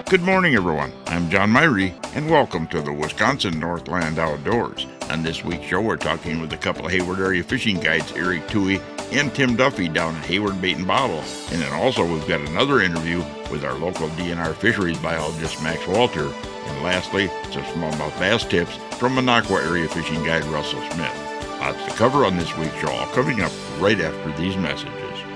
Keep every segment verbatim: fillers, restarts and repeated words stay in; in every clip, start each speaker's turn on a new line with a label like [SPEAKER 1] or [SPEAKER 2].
[SPEAKER 1] Good morning, everyone. I'm John Myrie, and welcome to the Wisconsin Northland Outdoors. On this week's show, we're talking with a couple of Hayward area fishing guides, Eric Toohey and Tim Duffy, down at Hayward Bait and Bottle. And then also we've got another interview with our local D N R fisheries biologist, Max Walter. And lastly, some smallmouth bass tips from Minocqua area fishing guide, Russell Smith. Lots to cover on this week's show, all coming up right after these messages.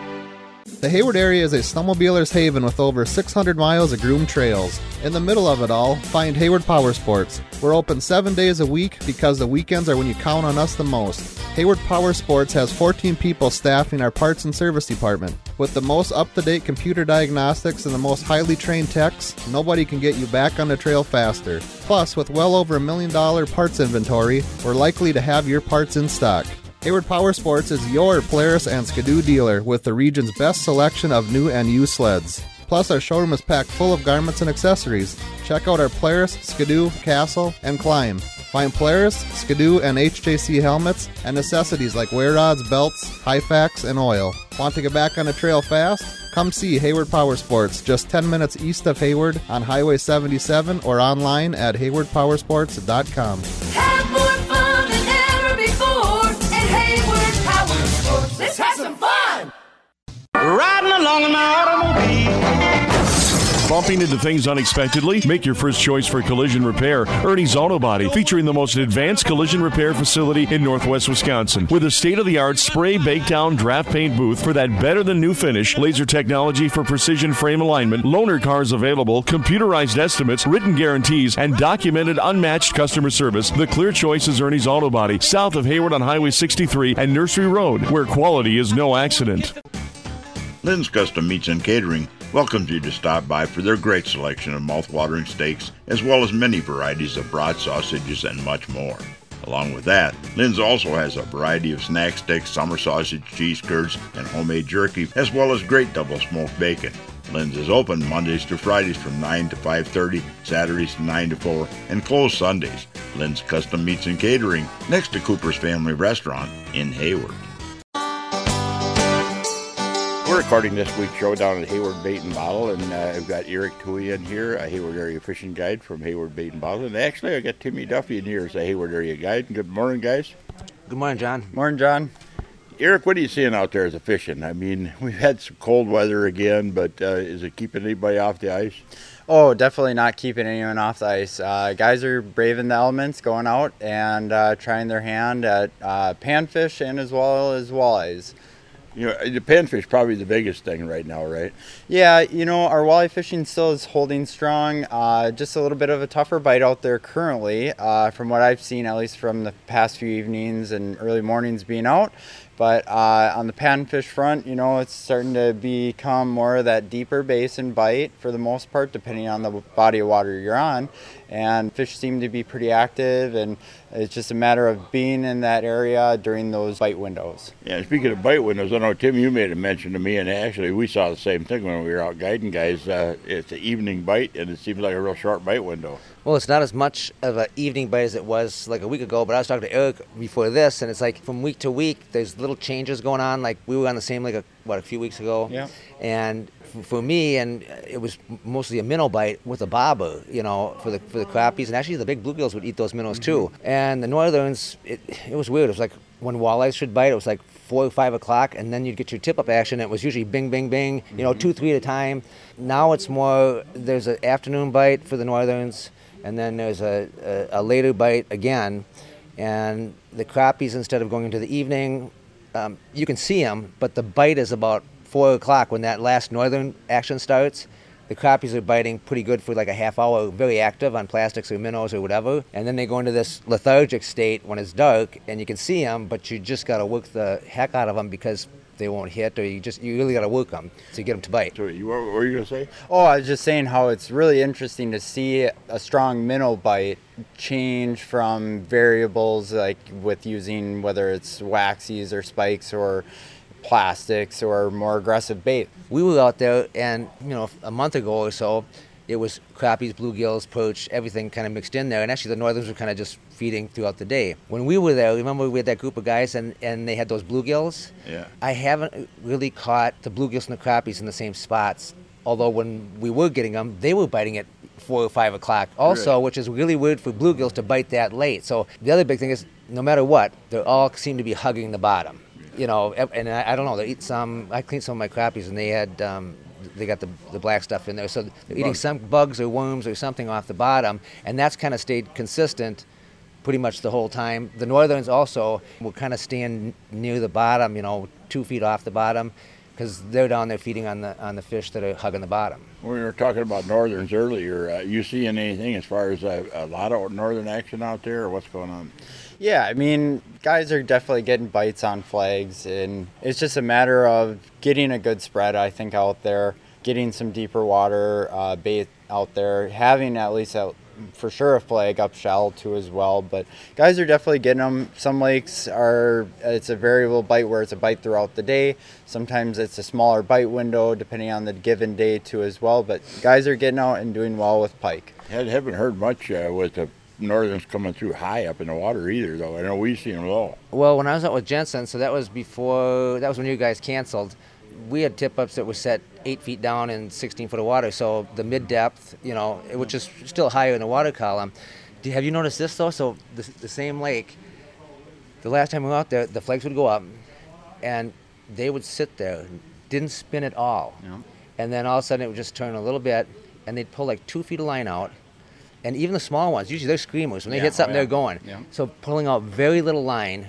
[SPEAKER 2] The Hayward area is a snowmobiler's haven with over six hundred miles of groomed trails. In the middle of it all, find Hayward Power Sports. We're open seven days a week because the weekends are when you count on us the most. Hayward Power Sports has fourteen people staffing our parts and service department. With the most up-to-date computer diagnostics and the most highly trained techs, nobody can get you back on the trail faster. Plus, with well over a million dollar parts inventory, we're likely to have your parts in stock. Hayward Power Sports is your Polaris and Skidoo dealer with the region's best selection of new and used sleds. Plus, our showroom is packed full of garments and accessories. Check out our Polaris, Skidoo, Castle, and Climb. Find Polaris, Skidoo, and H J C helmets and necessities like wear rods, belts, Hyfax, and oil. Want to get back on the trail fast? Come see Hayward Power Sports, just ten minutes east of Hayward on Highway seventy-seven or online at hayward power sports dot com.
[SPEAKER 3] Have more fun than ever before at Hayward Power Sports. Let's have some fun!
[SPEAKER 4] Riding along in my automobile.
[SPEAKER 5] Bumping into things unexpectedly? Make your first choice for collision repair. Ernie's Auto Body, featuring the most advanced collision repair facility in Northwest Wisconsin. With a state-of-the-art spray bake down draft paint booth for that better-than-new finish, laser technology for precision frame alignment, loaner cars available, computerized estimates, written guarantees, and documented unmatched customer service, the clear choice is Ernie's Auto Body, south of Hayward on Highway sixty-three and Nursery Road, where quality is no accident.
[SPEAKER 1] Lynn's Custom Meats and Catering welcomes you to stop by for their great selection of mouth-watering steaks, as well as many varieties of broad sausages and much more. Along with that, Lynn's also has a variety of snack sticks, summer sausage, cheese curds, and homemade jerky, as well as great double-smoked bacon. Lynn's is open Mondays to Fridays from nine to five thirty, Saturdays from nine to four, and closed Sundays. Lynn's Custom Meats and Catering, next to Cooper's Family Restaurant in Hayward. We're recording this week's show down at Hayward Bait and Bottle, and uh, I've got Eric Toohey in here, a Hayward area fishing guide from Hayward Bait and Bottle, and actually I got Timmy Duffy in here as a Hayward area guide. Good morning, guys.
[SPEAKER 6] Good morning, John.
[SPEAKER 1] Morning, John. Eric, what are you seeing out there as a fishing? I mean, we've had some cold weather again, but uh, is it keeping anybody off the ice?
[SPEAKER 7] Oh, definitely not keeping anyone off the ice. Uh, guys are braving the elements, going out and uh, trying their hand at uh, panfish and as well as walleyes.
[SPEAKER 1] You know, the panfish probably the biggest thing right now, right?
[SPEAKER 7] Yeah, you know, our walleye fishing still is holding strong. Uh, just a little bit of a tougher bite out there currently, uh, from what I've seen, at least from the past few evenings and early mornings being out. But uh, on the panfish front, you know, it's starting to become more of that deeper basin bite for the most part, depending on the body of water you're on. And fish seem to be pretty active, and it's just a matter of being in that area during those bite windows.
[SPEAKER 1] Yeah, speaking of bite windows, I know, Tim, you made a mention to me, and actually we saw the same thing when we were out guiding guys. Uh, it's an evening bite, and it seems like a real short bite window.
[SPEAKER 6] Well, it's not as much of an evening bite as it was like a week ago, but I was talking to Eric before this, and it's like from week to week, there's little changes going on. Like we were on the same lake, like a, what, a few weeks ago?
[SPEAKER 7] Yeah.
[SPEAKER 6] And for me, and it was mostly a minnow bite with a bobber, you know, for the for the crappies, and actually the big bluegills would eat those minnows mm-hmm. too. And the northerns, it, it was weird. It was like when walleyes should bite, it was like four or five o'clock, and then you'd get your tip-up action. It was usually bing, bing, bing, you know, mm-hmm. two, three at a time. Now it's more, there's an afternoon bite for the northerns, and then there's a, a, a later bite again. And the crappies, instead of going into the evening, um, you can see them, but the bite is about four o'clock when that last northern action starts. The crappies are biting pretty good for like a half hour, very active on plastics or minnows or whatever. And then they go into this lethargic state when it's dark, and you can see them, but you just got to work the heck out of them because they won't hit, or you just you really got to work them to get them to bite.
[SPEAKER 1] So you, what were you going to say?
[SPEAKER 7] Oh, I was just saying how it's really interesting to see a strong minnow bite change from variables like with using whether it's waxies or spikes or plastics or more aggressive bait.
[SPEAKER 6] We were out there, and you know, a month ago or so, it was crappies, bluegills, perch, everything kind of mixed in there. And actually, the northerns were kind of just feeding throughout the day. When we were there, remember we had that group of guys, and, and they had those bluegills?
[SPEAKER 1] Yeah.
[SPEAKER 6] I haven't really caught the bluegills and the crappies in the same spots although when we were getting them, they were biting at four or five o'clock also,
[SPEAKER 1] Right.
[SPEAKER 6] which is really weird for bluegills to bite that late. So the other big thing is, no matter what, they all seem to be hugging the bottom. You know, ev- and I, I don't know, they eat some, I cleaned some of my crappies and they had, um, they got the, the black stuff in there. So they're eating
[SPEAKER 1] Bugs.
[SPEAKER 6] some bugs or worms or something off the bottom, and that's kind of stayed consistent pretty much the whole time. The northerns also will kind of stand near the bottom, you know, two feet off the bottom, because they're down there feeding on the on the fish that are hugging the bottom.
[SPEAKER 1] We were talking about northerns earlier. Uh, you seeing anything as far as uh, a lot of northern action out there, or what's going on?
[SPEAKER 7] Yeah, I mean, guys are definitely getting bites on flags, and it's just a matter of getting a good spread, I think, out there, getting some deeper water uh, bait out there, having at least a, for sure a flag up shell too as well. But guys are definitely getting them. Some lakes are, it's a variable bite where it's a bite throughout the day. Sometimes it's a smaller bite window depending on the given day too as well. But guys are getting out and doing well with pike.
[SPEAKER 1] I haven't heard much uh, with the northerns coming through high up in the water either, though. I know we've seen them low.
[SPEAKER 6] Well, when I was out with Jensen, so that was before, that was when you guys canceled, we had tip-ups that were set eight feet down in sixteen foot of water, so the mid-depth, you know, which is still higher in the water column. Do, have you noticed this, though? So the, the same lake, the last time we were out there, the flags would go up, and they would sit there, didn't spin at all.
[SPEAKER 7] Yeah.
[SPEAKER 6] And then all of a sudden it would just turn a little bit, and they'd pull like two feet of line out. And even the small ones, usually they're screamers. When they
[SPEAKER 7] Yeah,
[SPEAKER 6] hit something,
[SPEAKER 7] oh, yeah.
[SPEAKER 6] they're going.
[SPEAKER 7] Yeah.
[SPEAKER 6] So pulling out very little line,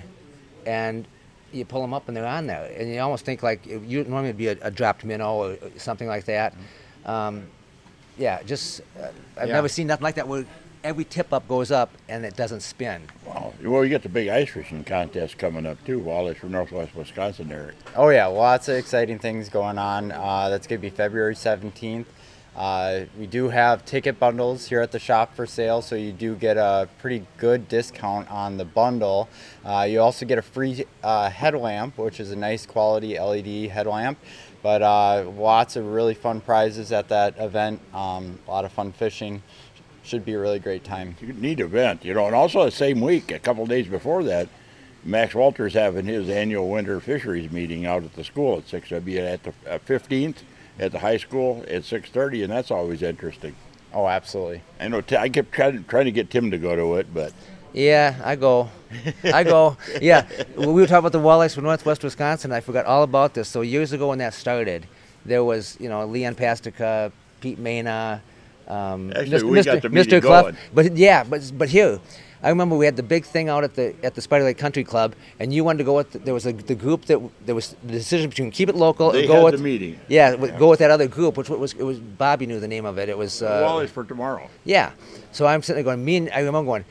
[SPEAKER 6] and you pull them up and they're on there. And you almost think like, it, you normally it'd be a, a dropped minnow or something like that. Um, yeah, just, uh, I've
[SPEAKER 7] Yeah.
[SPEAKER 6] never seen nothing like that where every tip up goes up and it doesn't spin.
[SPEAKER 1] Wow. Well, you got the big ice fishing contest coming up too, Wallace from Northwest Wisconsin area.
[SPEAKER 7] Oh yeah, lots of exciting things going on. Uh, that's going to be February seventeenth. Uh, we do have ticket bundles here at the shop for sale, so you do get a pretty good discount on the bundle. Uh, you also get a free uh, headlamp, which is a nice quality L E D headlamp. But uh, lots of really fun prizes at that event. Um, a lot of fun fishing. Should be a really great time.
[SPEAKER 1] It's a neat event, you know. And also the same week, a couple of days before that, Max Walters having his annual winter fisheries meeting out at the school at six. That'll be at the uh, fifteenth at the high school at six thirty, and that's always interesting.
[SPEAKER 7] Oh, absolutely.
[SPEAKER 1] I know. T- I kept trying, trying to get Tim to go to it, but
[SPEAKER 6] Yeah, I go. I go. Yeah, we were talking about the walleyes from Northwest Wisconsin. I forgot all about this. So years ago when that started, there was, you know, Leon Pastica, Pete Mena, um,
[SPEAKER 1] Actually, we
[SPEAKER 6] Mister
[SPEAKER 1] got the
[SPEAKER 6] Mister
[SPEAKER 1] meeting
[SPEAKER 6] Clough.
[SPEAKER 1] going.
[SPEAKER 6] But yeah, but but here, I remember we had the big thing out at the at the Spider Lake Country Club, and you wanted to go with. The, there was a, the group that there was the decision between keep it local
[SPEAKER 1] they
[SPEAKER 6] or go
[SPEAKER 1] had
[SPEAKER 6] with
[SPEAKER 1] the meeting.
[SPEAKER 6] Yeah, with, go with that other group, which was it was Bobby knew the name of it. It was uh,
[SPEAKER 1] Wallace for tomorrow.
[SPEAKER 6] yeah. So I'm sitting there going, me and I remember going,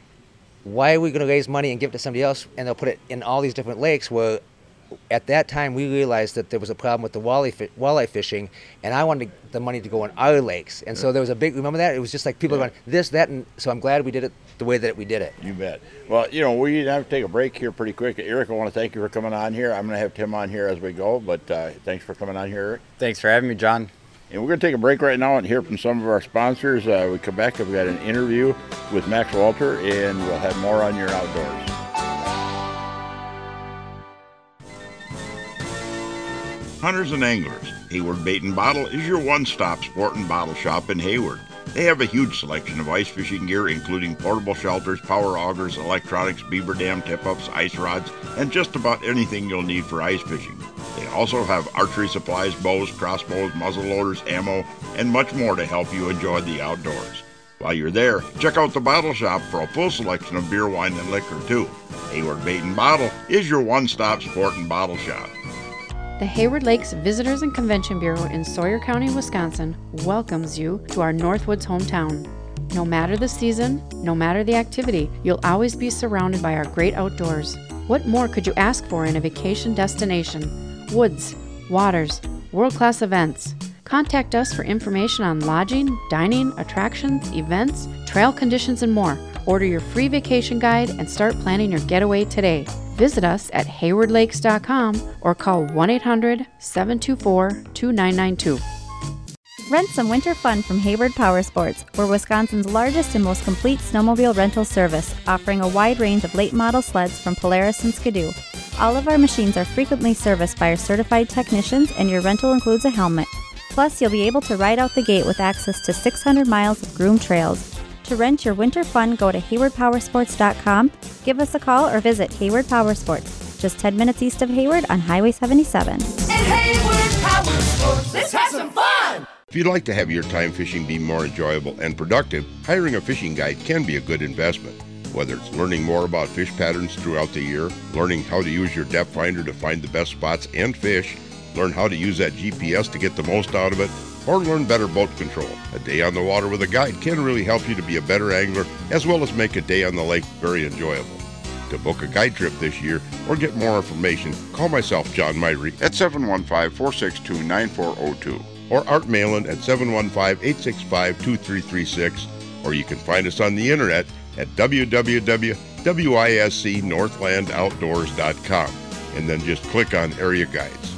[SPEAKER 6] why are we going to raise money and give it to somebody else, and they'll put it in all these different lakes where at that time we realized that there was a problem with the walleye, fi- walleye fishing, and I wanted the money to go in our lakes. And so there was a big, remember that? It was just like people
[SPEAKER 1] Yeah.
[SPEAKER 6] going, this, that, and so I'm glad we did it the way that we did it.
[SPEAKER 1] You bet. Well, you know, we have to take a break here pretty quick. Eric, I want to thank you for coming on here. I'm going to have Tim on here as we go, but uh, thanks for coming on here, Eric.
[SPEAKER 7] Thanks for having me, John.
[SPEAKER 1] And we're going to take a break right now and hear from some of our sponsors. Uh, we come back, we've got an interview with Max Walter, and we'll have more on your outdoors. Hunters and anglers, Hayward Bait and Bottle is your one-stop sport and bottle shop in Hayward. They have a huge selection of ice fishing gear, including portable shelters, power augers, electronics, beaver dam tip-ups, ice rods, and just about anything you'll need for ice fishing. They also have archery supplies, bows, crossbows, muzzle loaders, ammo, and much more to help you enjoy the outdoors. While you're there, check out the bottle shop for a full selection of beer, wine, and liquor, too. Hayward Bait and Bottle is your one-stop sport and bottle shop.
[SPEAKER 8] The Hayward Lakes Visitors and Convention Bureau in Sawyer County, Wisconsin welcomes you to our Northwoods hometown. No matter the season, no matter the activity, you'll always be surrounded by our great outdoors. What more could you ask for in a vacation destination? Woods, waters, world-class events. Contact us for information on lodging, dining, attractions, events, trail conditions, and more. Order your free vacation guide and start planning your getaway today. Visit us at hayward lakes dot com or call one eight hundred, seven two four, two nine nine two.
[SPEAKER 9] Rent some winter fun from Hayward Power Sports. We're Wisconsin's largest and most complete snowmobile rental service, offering a wide range of late model sleds from Polaris and Skidoo. All of our machines are frequently serviced by our certified technicians, and your rental includes a helmet. Plus, you'll be able to ride out the gate with access to six hundred miles of groomed trails. To rent your winter fun, go to hayward powersports dot com, give us a call, or visit Hayward Powersports, just ten minutes east of Hayward on Highway seventy-seven.
[SPEAKER 3] At Hayward Power Sports, let's have some fun!
[SPEAKER 10] If you'd like to have your time fishing be more enjoyable and productive, hiring a fishing guide can be a good investment. Whether it's learning more about fish patterns throughout the year, learning how to use your depth finder to find the best spots and fish, learn how to use that G P S to get the most out of it, or learn better boat control. A day on the water with a guide can really help you to be a better angler, as well as make a day on the lake very enjoyable. To book a guide trip this year or get more information, call myself, John Myrie, at seven one five, four six two, nine four zero two or Art Malin at seven one five, eight six five, two three three six, or you can find us on the internet at w w w dot wisc northland outdoors dot com, and then just click on Area Guides.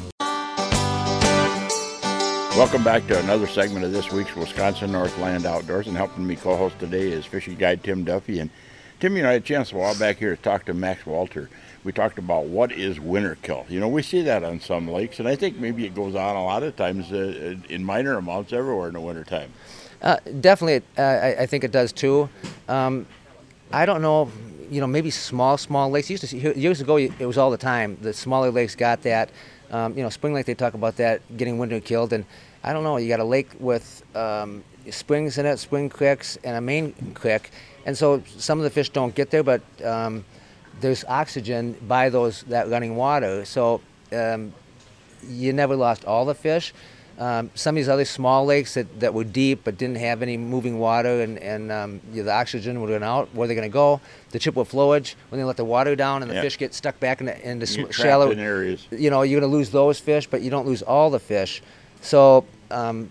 [SPEAKER 1] Welcome back to another segment of this week's Wisconsin Northland Outdoors, and helping me co-host today is fishing guide Tim Duffy. And Tim, you know, I had a chance a while back here to talk to Max Walter. We talked about what is winter kill. You know, we see that on some lakes, and I think maybe it goes on a lot of times uh, in minor amounts everywhere in the wintertime.
[SPEAKER 6] Uh, definitely, uh, I, I think it does too. Um, I don't know, you know, maybe small, small lakes. Used to see, years ago, it was all the time. The smaller lakes got that. Um, you know, Spring Lake, they talk about that, getting winter killed. And I don't know, you got a lake with um, springs in it, spring creeks, and a main creek. And so some of the fish don't get there, but um, there's oxygen by those that running water. So um, you never lost all the fish. Um, some of these other small lakes that, that were deep but didn't have any moving water, and, and um, you know, the oxygen would run out. Where are they going to go? The chippewa flowage, when they let the water down and the
[SPEAKER 1] Yep.
[SPEAKER 6] fish get stuck back into, into
[SPEAKER 1] You get
[SPEAKER 6] sm- shallow
[SPEAKER 1] trapped in areas.
[SPEAKER 6] You know, you're going to lose those fish, but you don't lose all the fish. So, um,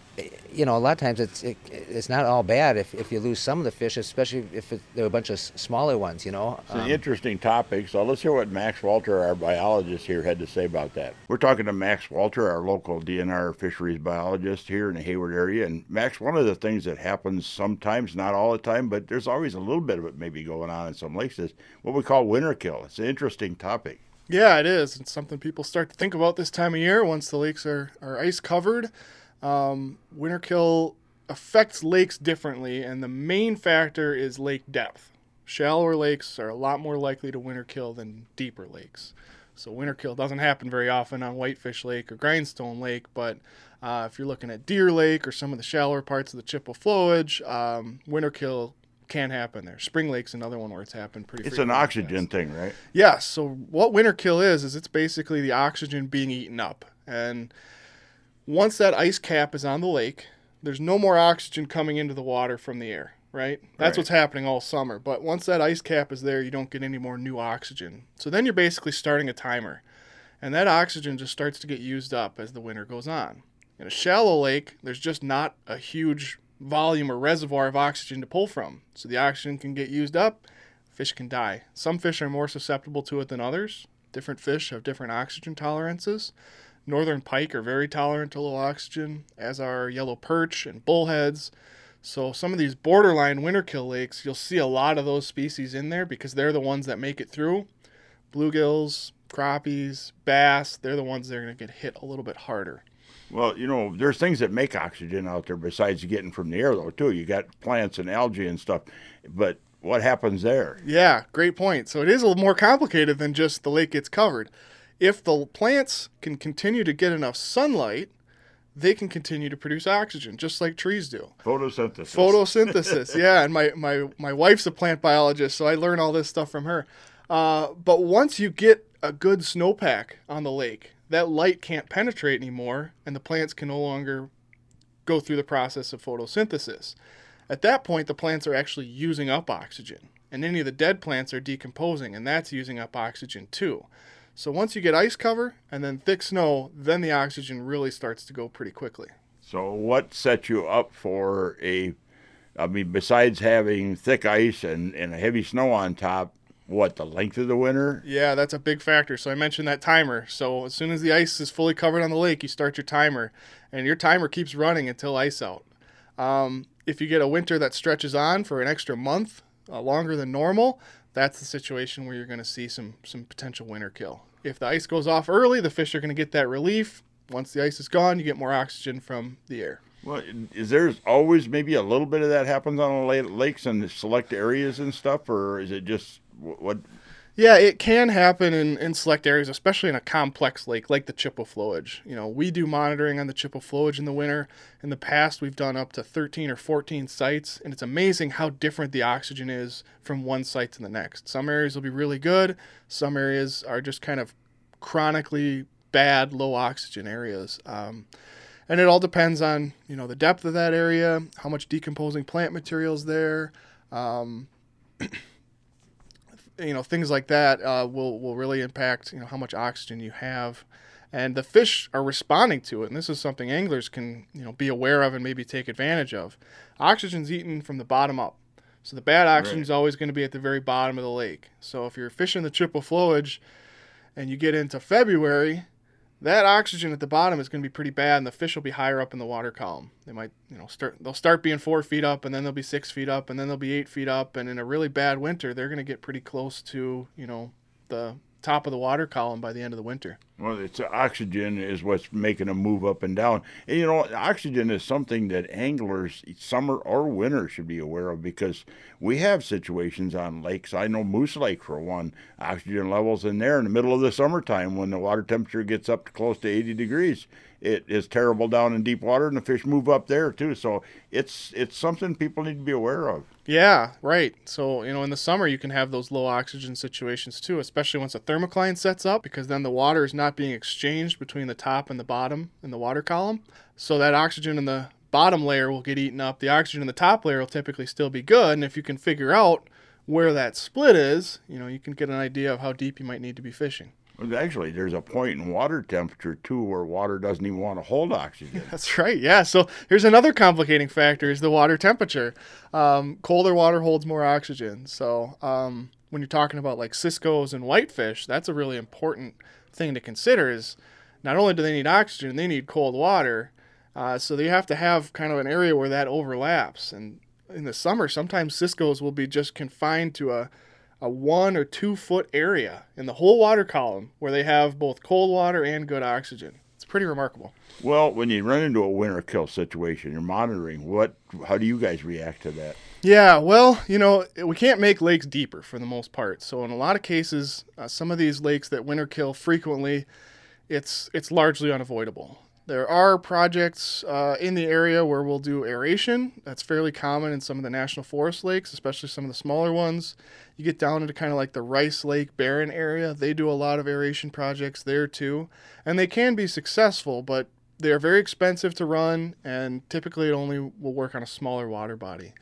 [SPEAKER 6] you know, a lot of times it's it, it's not all bad if, if you lose some of the fish, especially if it, there are a bunch of s- smaller ones, you know.
[SPEAKER 1] It's an interesting topic, so let's hear what Max Walter, our biologist here, had to say about that. We're talking to Max Walter, our local D N R fisheries biologist here in the Hayward area. And Max, one of the things that happens sometimes, not all the time, but there's always a little bit of it maybe going on in some lakes, is what we call winter kill. It's an interesting topic.
[SPEAKER 11] Yeah, it is. It's something people start to think about this time of year once the lakes are, are ice covered. Um, winter kill affects lakes differently, and the main factor is lake depth. Shallower lakes are a lot more likely to winter kill than deeper lakes. So winter kill doesn't happen very often on Whitefish Lake or Grindstone Lake, but uh, if you're looking at Deer Lake or some of the shallower parts of the Chippewa flowage, um, winter kill can happen there. Spring Lake's another one where it's happened pretty
[SPEAKER 1] It's an
[SPEAKER 11] frequently.
[SPEAKER 1] oxygen thing, right?
[SPEAKER 11] Yes. So what winter kill is, is it's basically the oxygen being eaten up. And once that ice cap is on the lake, there's no more oxygen coming into the water from the air, right? That's
[SPEAKER 1] Right.
[SPEAKER 11] what's happening all summer. But once that ice cap is there, you don't get any more new oxygen. So then you're basically starting a timer. And that oxygen just starts to get used up as the winter goes on. In a shallow lake, there's just not a huge volume or reservoir of oxygen to pull from. So the oxygen can get used up, fish can die. Some fish are more susceptible to it than others. Different fish have different oxygen tolerances. Northern pike are very tolerant to low oxygen, as are yellow perch and bullheads. So some of these borderline winter kill lakes, you'll see a lot of those species in there because they're the ones that make it through. Bluegills, crappies, bass, they're the ones that are going to get hit a little bit harder.
[SPEAKER 1] Well, you know, there's things that make oxygen out there besides getting from the air, though, too. You got plants and algae and stuff. But what happens there?
[SPEAKER 11] Yeah, great point. So it is a little more complicated than just the lake gets covered. If the plants can continue to get enough sunlight, they can continue to produce oxygen, just like trees do.
[SPEAKER 1] Photosynthesis.
[SPEAKER 11] Photosynthesis, yeah. And my, my, my wife's a plant biologist, so I learn all this stuff from her. Uh, but once you get a good snowpack on the lake, that light can't penetrate anymore, and the plants can no longer go through the process of photosynthesis. At that point, the plants are actually using up oxygen, and any of the dead plants are decomposing, and that's using up oxygen too. So once you get ice cover and then thick snow, then the oxygen really starts to go pretty quickly.
[SPEAKER 1] So what sets you up for a, I mean, besides having thick ice and, and a heavy snow on top, what, the length of the winter?
[SPEAKER 11] Yeah, that's a big factor. So I mentioned that timer. So as soon as the ice is fully covered on the lake, you start your timer, and your timer keeps running until ice out. Um, if you get a winter that stretches on for an extra month, uh, longer than normal, that's the situation where you're going to see some some potential winter kill. If the ice goes off early, the fish are going to get that relief. Once the ice is gone, you get more oxygen from the air.
[SPEAKER 1] Well, is there always maybe a little bit of that happens on the lakes and select areas and stuff, or is it just what?
[SPEAKER 11] Yeah, it can happen in, in select areas, especially in a complex lake like the Chippewa flowage. You know, we do monitoring on the Chippewa flowage in the winter. In the past, we've done up to thirteen or fourteen sites, and it's amazing how different the oxygen is from one site to the next. Some areas will be really good. Some areas are just kind of chronically bad, low oxygen areas. Um, and it all depends on, you know, the depth of that area, how much decomposing plant material is there. Um, you know, things like that uh, will, will really impact, you know, how much oxygen you have. And the fish are responding to it. And this is something anglers can, you know, be aware of and maybe take advantage of. Oxygen's eaten from the bottom up. So the bad oxygen is
[SPEAKER 1] Right.
[SPEAKER 11] always going to be at the very bottom of the lake. So if you're fishing the Chippewa flowage and you get into February, that oxygen at the bottom is going to be pretty bad, and the fish will be higher up in the water column. They might, you know, start. They'll start being four feet up, and then they'll be six feet up, and then they'll be eight feet up. And in a really bad winter, they're going to get pretty close to, you know, the top of the water column by the end of the winter.
[SPEAKER 1] Well, it's oxygen is what's making them move up and down. And, you know, oxygen is something that anglers, summer or winter, should be aware of, because we have situations on lakes. I know Moose Lake, for one, oxygen levels in there in the middle of the summertime when the water temperature gets up to close to eighty degrees. It is terrible down in deep water, and the fish move up there, too. So it's it's something people need to be aware of.
[SPEAKER 11] Yeah, right. So, you know, in the summer, you can have those low oxygen situations too, especially once a thermocline sets up, because then the water is not being exchanged between the top and the bottom in the water column. So that oxygen in the bottom layer will get eaten up. The oxygen in the top layer will typically still be good. And if you can figure out where that split is, you know, you can get an idea of how deep you might need to be fishing.
[SPEAKER 1] Well, actually, there's a point in water temperature, too, where water doesn't even want to hold oxygen.
[SPEAKER 11] That's right, yeah. So here's another complicating factor is the water temperature. Um, colder water holds more oxygen. So um, when you're talking about like ciscos and whitefish, that's a really important thing to consider is not only do they need oxygen, they need cold water. Uh, so you have to have kind of an area where that overlaps. And in the summer, sometimes ciscos will be just confined to a a one or two foot area in the whole water column where they have both cold water and good oxygen. It's pretty remarkable.
[SPEAKER 1] Well, when you run into a winter kill situation, you're monitoring. What? How do you guys react to that?
[SPEAKER 11] Yeah, well, you know, we can't make lakes deeper for the most part. So in a lot of cases, uh, some of these lakes that winter kill frequently, it's it's largely unavoidable. There are projects uh, in the area where we'll do aeration. That's fairly common in some of the national forest lakes, especially some of the smaller ones. You get down into kind of like the Rice Lake Barren area. They do a lot of aeration projects there too. And they can be successful, but they're very expensive to run, and typically it only will work on a smaller water body.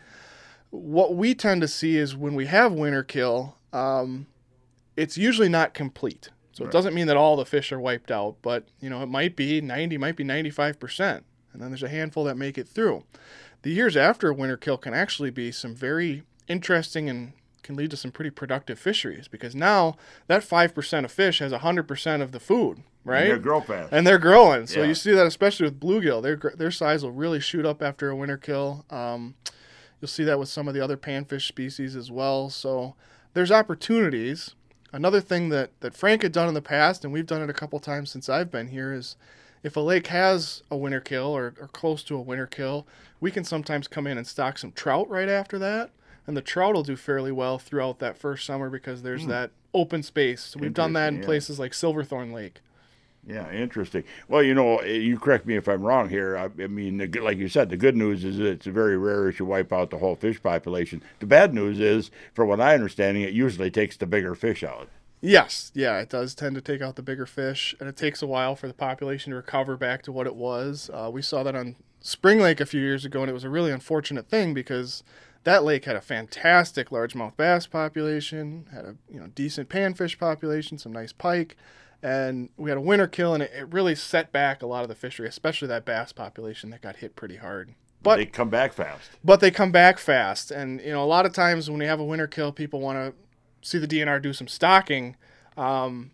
[SPEAKER 11] What we tend to see is when we have winter kill, um, it's usually not complete. So it doesn't mean that all the fish are wiped out, but you know, it might be ninety, might be ninety-five percent. And then there's a handful that make it through. The years after a winter kill can actually be some very interesting and can lead to some pretty productive fisheries, because now that five percent of fish has one hundred percent of the food, right?
[SPEAKER 1] And they grow fast.
[SPEAKER 11] And they're growing. So
[SPEAKER 1] Yeah.
[SPEAKER 11] you see that especially with bluegill. Their their size will really shoot up after a winter kill. Um, you'll see that with some of the other panfish species as well. So there's opportunities. Another thing that, that Frank had done in the past, and we've done it a couple times since I've been here, is if a lake has a winter kill or, or close to a winter kill, we can sometimes come in and stock some trout right after that. And the trout will do fairly well throughout that first summer because there's
[SPEAKER 1] Mm.
[SPEAKER 11] that open space. So we've done that in
[SPEAKER 1] Interesting, yeah.
[SPEAKER 11] places like Silverthorne Lake.
[SPEAKER 1] Yeah, interesting. Well, you know, you correct me if I'm wrong here. I, I mean, the, good- like you said, the good news is that it's very rare if you wipe out the whole fish population. The bad news is, from what I understanding, it usually takes the bigger fish out.
[SPEAKER 11] Yes, yeah, it does tend to take out the bigger fish, and it takes a while for the population to recover back to what it was. Uh, we saw that on Spring Lake a few years ago, and it was a really unfortunate thing because that lake had a fantastic largemouth bass population, had a you know decent panfish population, some nice pike, and we had a winter kill, and it, it really set back a lot of the fishery, especially that bass population that got hit pretty hard. But
[SPEAKER 1] they come back fast.
[SPEAKER 11] But they come back fast, and you know a lot of times when we have a winter kill, people want to see the D N R do some stocking. Um,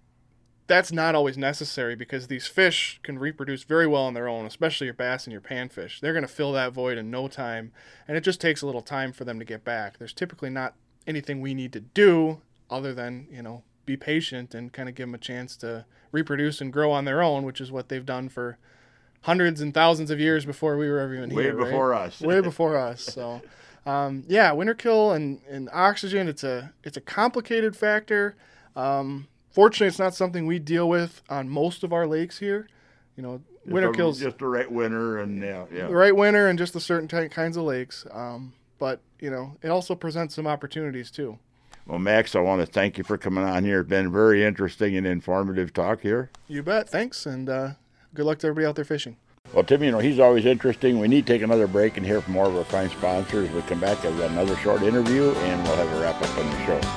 [SPEAKER 11] that's not always necessary because these fish can reproduce very well on their own, especially your bass and your panfish. They're going to fill that void in no time, and it just takes a little time for them to get back. There's typically not anything we need to do other than, you know, be patient and kind of give them a chance to reproduce and grow on their own, which is what they've done for hundreds and thousands of years before we were ever even
[SPEAKER 1] Way
[SPEAKER 11] here.
[SPEAKER 1] before
[SPEAKER 11] right?
[SPEAKER 1] us.
[SPEAKER 11] Way before us. So, um, yeah, winter kill and, and oxygen, it's a it's a complicated factor. Um, fortunately, it's not something we deal with on most of our lakes here. You know,
[SPEAKER 1] Just
[SPEAKER 11] winter
[SPEAKER 1] a-
[SPEAKER 11] kills
[SPEAKER 1] just the right winter and yeah, yeah.
[SPEAKER 11] the right winter and just the certain ty- kinds of lakes. Um, but you know, it also presents some opportunities too.
[SPEAKER 1] Well, Max, I want to thank you for coming on here. It's been very interesting and informative talk here.
[SPEAKER 11] You bet. Thanks, and uh, good luck to everybody out there fishing.
[SPEAKER 1] Well, Tim, you know, he's always interesting. We need to take another break and hear from more of our fine sponsors. We'll come back with another short interview, and we'll have a wrap-up on the show.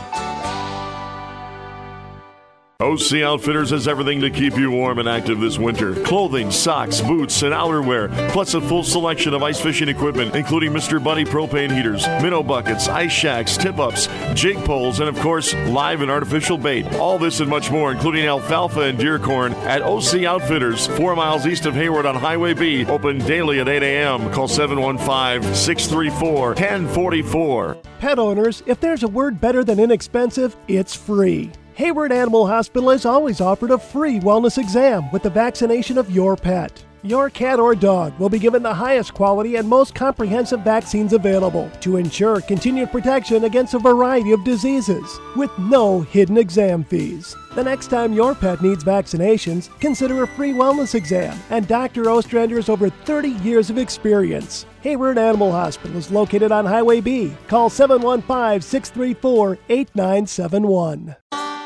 [SPEAKER 5] O C Outfitters has everything to keep you warm and active this winter. Clothing, socks, boots, and outerwear, plus a full selection of ice fishing equipment, including Mister Buddy propane heaters, minnow buckets, ice shacks, tip-ups, jig poles, and of course, live and artificial bait. All this and much more, including alfalfa and deer corn, at O C Outfitters, four miles east of Hayward on Highway B. Open daily at eight a.m. Call seven one five, six three four, one zero four four.
[SPEAKER 12] Pet owners, if there's a word better than inexpensive, it's free. Hayward Animal Hospital has always offered a free wellness exam with the vaccination of your pet. Your cat or dog will be given the highest quality and most comprehensive vaccines available to ensure continued protection against a variety of diseases with no hidden exam fees. The next time your pet needs vaccinations, consider a free wellness exam and Doctor Ostrander's over thirty years of experience. Hayward Animal Hospital is located on Highway B. Call seven one five, six three four, eight nine seven one.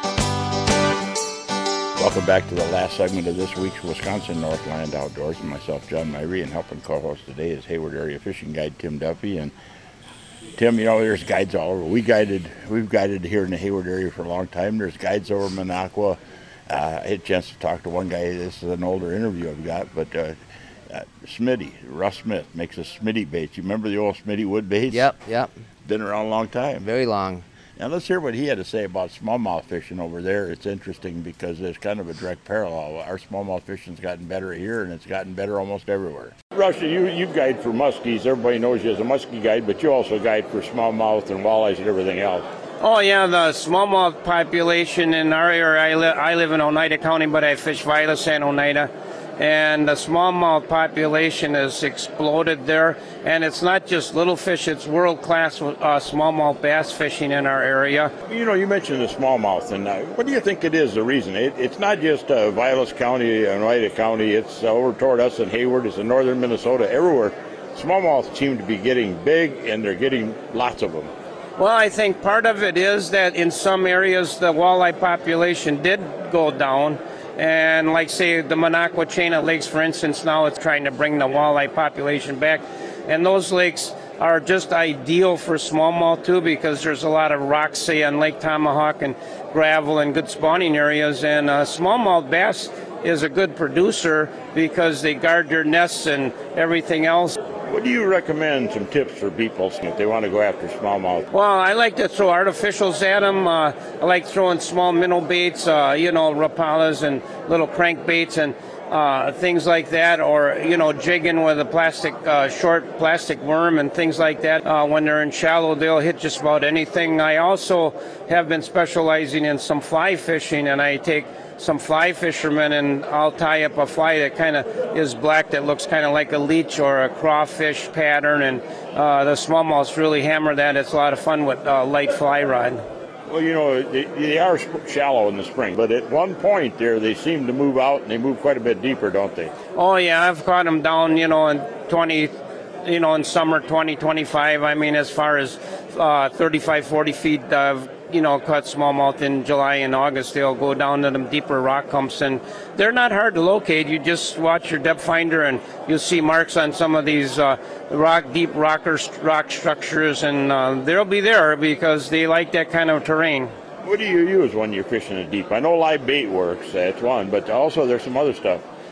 [SPEAKER 1] Welcome back to the last segment of this week's Wisconsin Northland Outdoors, and myself, John Myrie, and helping co-host today is Hayward Area Fishing Guide Tim Duffy. And Tim, you know, there's guides all over. We guided, we've guided here in the Hayward area for a long time. There's guides over Minocqua. Uh, I had a chance to talk to one guy. This is an older interview I've got, but uh, uh, Smitty, Russ Smith, makes a Smitty bait. You remember the old Smitty wood baits?
[SPEAKER 6] Yep, yep.
[SPEAKER 1] Been around a long time.
[SPEAKER 6] Very long.
[SPEAKER 1] Now let's hear what he had to say about smallmouth fishing over there. It's interesting because there's kind of a direct parallel. Our smallmouth fishing's gotten better here, and it's gotten better almost everywhere. Russia, you, you guide for muskies. Everybody knows you as a muskie guide, but you also guide for smallmouth and walleyes and everything else.
[SPEAKER 13] Oh, yeah, the smallmouth population in our area, I, li- I live in Oneida County, but I fish Vilas and Oneida. And the smallmouth population has exploded there. And it's not just little fish, it's world-class uh, smallmouth bass fishing in our area.
[SPEAKER 1] You know, you mentioned the smallmouth, and uh, what do you think it is, the reason? It, it's not just uh, Vilas County, Oneida County, it's uh, over toward us in Hayward, it's in northern Minnesota, everywhere. Smallmouth seem to be getting big, and they're getting lots of them.
[SPEAKER 13] Well, I think part of it is that in some areas the walleye population did go down. And like, say, the Minocqua chain of lakes, for instance, now it's trying to bring the walleye population back. And those lakes are just ideal for smallmouth, too, because there's a lot of rocks, say, on Lake Tomahawk and gravel and good spawning areas. And uh, smallmouth bass is a good producer because they guard their nests and everything else.
[SPEAKER 1] What do you recommend, some tips for people if they want to go after smallmouth?
[SPEAKER 13] Well, I like to throw artificials at them. Uh, I like throwing small minnow baits, uh, you know, rapalas and little crankbaits and uh, things like that, or, you know, jigging with a plastic, uh, short plastic worm and things like that. Uh, when they're in shallow, they'll hit just about anything. I also have been specializing in some fly fishing, and I take some fly fishermen and I'll tie up a fly that kind of is black that looks kind of like a leech or a crawfish pattern, and uh, the smallmouths really hammer that. It's a lot of fun with uh, light fly rod.
[SPEAKER 1] Well, you know, they, they are shallow in the spring, but at one point there they seem to move out, and they move quite a bit deeper, don't they?
[SPEAKER 13] Oh, yeah, I've caught them down, you know, in twenty, you know, in summer twenty, twenty-five. I mean, as far as uh, thirty-five, forty feet, uh, you know, caught smallmouth in July and August. They'll go down to them deeper rock humps, and they're not hard to locate. You just watch your depth finder, and you'll see marks on some of these uh, rock, deep rocker, rock structures, and uh, they'll be there because they like that kind of terrain.
[SPEAKER 1] What do you use when you're fishing it deep? I know live bait works, that's one, but also there's some other stuff.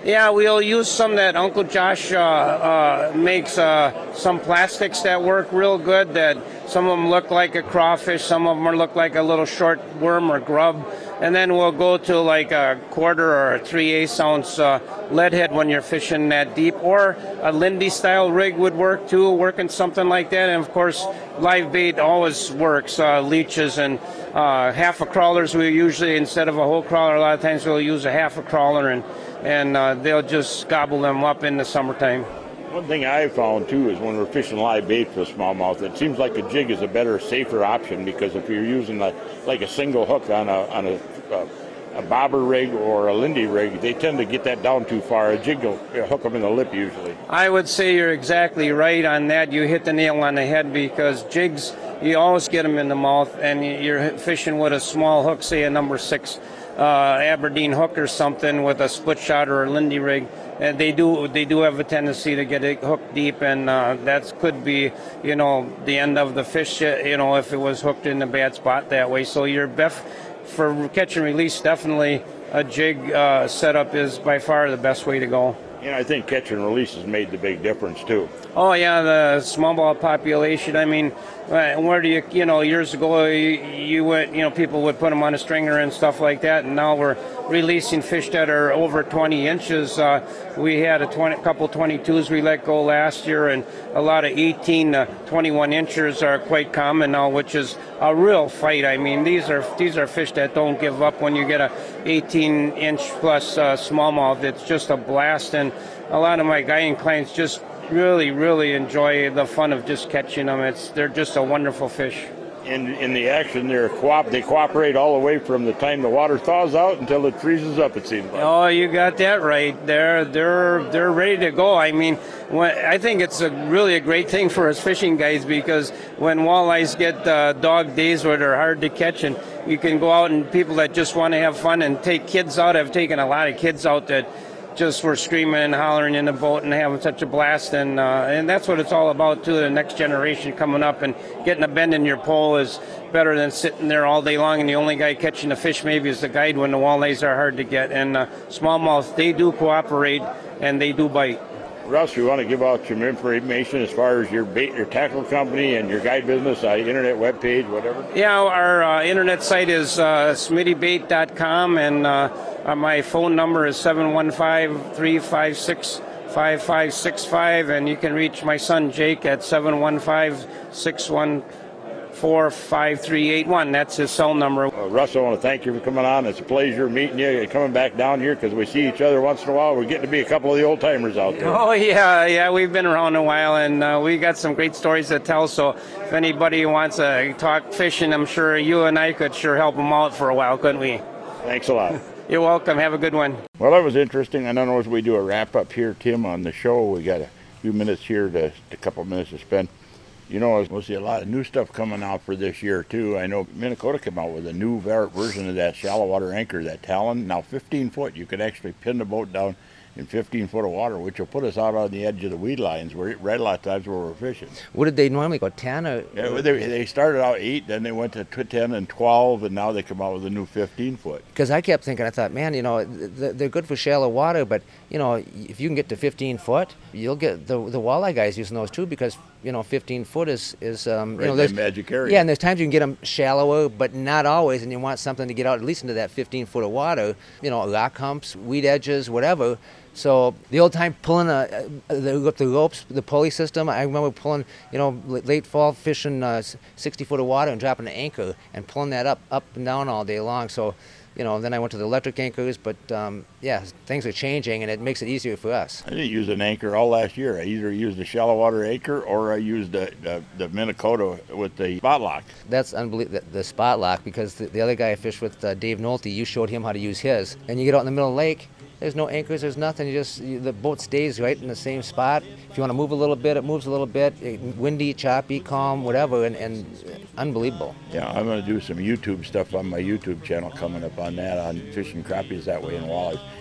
[SPEAKER 13] Yeah, we'll use some that Uncle Josh uh, uh, makes uh, some plastics that work real good. That some of them look like a crawfish, some of them are look like a little short worm or grub. And then we'll go to like a quarter or a three-eighths ounce uh, lead head when you're fishing that deep. Or a Lindy style rig would work too, working something like that. And of course, live bait always works, uh, leeches and uh, half a crawlers. We usually, instead of a whole crawler, a lot of times we'll use a half a crawler, and, and uh, they'll just gobble them up in the summertime.
[SPEAKER 1] One thing I found too is when we're fishing live bait for smallmouth, it seems like a jig is a better, safer option, because if you're using like, like a single hook on a on a, a, a bobber rig or a Lindy rig, they tend to get that down too far. A jig will hook them in the lip usually.
[SPEAKER 13] I would say you're exactly right on that. You hit the nail on the head, because jigs, you always get them in the mouth, and you're fishing with a small hook, say a number six uh, Aberdeen hook or something with a split shot or a Lindy rig. And they do they do have a tendency to get it hooked deep, and uh, that could be, you know, the end of the fish, you know, if it was hooked in a bad spot that way. So your best for catch and release, definitely a jig uh, setup is by far the best way to go.
[SPEAKER 1] And I think catch and release has made the big difference too.
[SPEAKER 13] Oh yeah, the smallmouth population. I mean, where do you, you know, years ago you, you went, you know, people would put them on a stringer and stuff like that, and now we're releasing fish that are over twenty inches. Uh, we had a twenty, couple twenty-twos we let go last year, and a lot of eighteen to twenty-one inchers are quite common now, which is a real fight. I mean, these are these are fish that don't give up when you get a eighteen inch plus uh, smallmouth. It's just a blast, and a lot of my guiding clients just really, really enjoy the fun of just catching them. It's they're just a wonderful fish.
[SPEAKER 1] In in the action, they're coop they cooperate all the way from the time the water thaws out until it freezes up. It seems like.
[SPEAKER 13] Oh, you got that right. They're they're they're ready to go. I mean, when, I think it's a really a great thing for us fishing guys, because when walleyes get uh, dog days where they're hard to catch, and you can go out, and people that just want to have fun and take kids out. I've taken a lot of kids out that just were screaming and hollering in the boat and having such a blast, and uh, and that's what it's all about too. The next generation coming up, and getting a bend in your pole is better than sitting there all day long, and the only guy catching the fish maybe is the guide when the walleyes are hard to get. And uh, smallmouth, they do cooperate and they do bite.
[SPEAKER 1] Russ, you want to give out some information as far as your bait, your tackle company, and your guide business, uh, internet webpage, whatever?
[SPEAKER 13] Yeah, our uh, internet site is uh, smitty bait dot com, and uh, Uh, my phone number is seven one five, three five six, five five six five, and you can reach my son Jake at seven one five, six one four, five three eight one. That's his cell number.
[SPEAKER 1] Uh, Russ, I want to thank you for coming on. It's a pleasure meeting you and coming back down here, because we see each other once in a while. We're getting to be a couple of the old timers out there.
[SPEAKER 13] Oh, yeah, yeah, we've been around a while, and uh, we got some great stories to tell. So if anybody wants to talk fishing, I'm sure you and I could sure help them out for a while, couldn't we?
[SPEAKER 1] Thanks a lot.
[SPEAKER 13] You're welcome. Have a good one.
[SPEAKER 1] Well, that was interesting. I don't know if we do a wrap up here, Tim, on the show. We got a few minutes here, to a couple of minutes to spend. You know, we'll see a lot of new stuff coming out for this year, too. I know Minnesota came out with a new version of that shallow water anchor, that Talon. Now fifteen foot, you could actually pin the boat down in fifteen foot of water, which will put us out on the edge of the weed lines, where right a lot of times where we're fishing.
[SPEAKER 6] What did they normally go, ten or?
[SPEAKER 1] Yeah, they, they started out eight, then they went to ten and twelve, and now they come out with a new fifteen foot.
[SPEAKER 6] Because I kept thinking, I thought, man, you know, they're good for shallow water, but you know, if you can get to fifteen foot, you'll get the the walleye guys using those too, because you know, fifteen foot is is um,
[SPEAKER 1] right,
[SPEAKER 6] you know, there's
[SPEAKER 1] magic area.
[SPEAKER 6] Yeah, and there's times you can get them shallower, but not always, and you want something to get out at least into that fifteen foot of water. You know, rock humps, weed edges, whatever. So the old time pulling a, uh, the, the ropes, the pulley system, I remember pulling, you know, late fall fishing uh, sixty foot of water and dropping an anchor and pulling that up, up and down all day long. So, you know, then I went to the electric anchors, but um, yeah, things are changing and it makes it easier for us.
[SPEAKER 1] I didn't use an anchor all last year. I either used a shallow water anchor or I used the, the, the Minnesota with the spot lock.
[SPEAKER 6] That's unbelievable, the, the spot lock, because the, the other guy I fished with, uh, Dave Nolte, you showed him how to use his. And you get out in the middle of the lake, there's no anchors, there's nothing. You just you, the boat stays right in the same spot. If you want to move a little bit, it moves a little bit. It, windy, choppy, calm, whatever, and, and unbelievable.
[SPEAKER 1] Yeah, I'm going to do some YouTube stuff on my YouTube channel coming up on that, on fishing crappies that way and walleyes.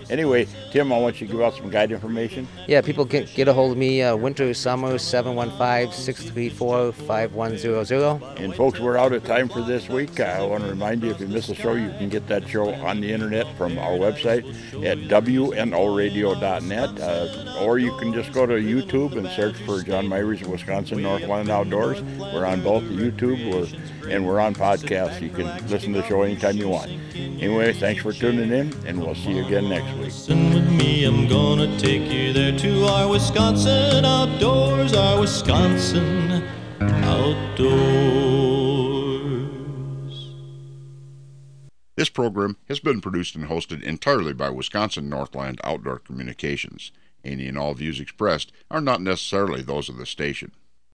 [SPEAKER 1] Anyway, Tim, I want you to give out some guide information.
[SPEAKER 6] Yeah, people can get a hold of me, uh, winter, summer, seven one five, six three four, five one zero zero.
[SPEAKER 1] And folks, we're out of time for this week. I want to remind you, if you miss a show, you can get that show on the internet from our website at W N O radio dot net, uh, or you can just go to YouTube and search for John Myers of Wisconsin Northland Outdoors. We're on both the YouTube we're, and we're on podcasts. You can listen to the show anytime you want. Anyway, thanks for tuning in, and we'll see you again next week.
[SPEAKER 14] Listen with me, I'm gonna take you there to our Wisconsin outdoors, our Wisconsin outdoors.
[SPEAKER 10] This program has been produced and hosted entirely by Wisconsin Northland Outdoor Communications. Any and all views expressed are not necessarily those of the station.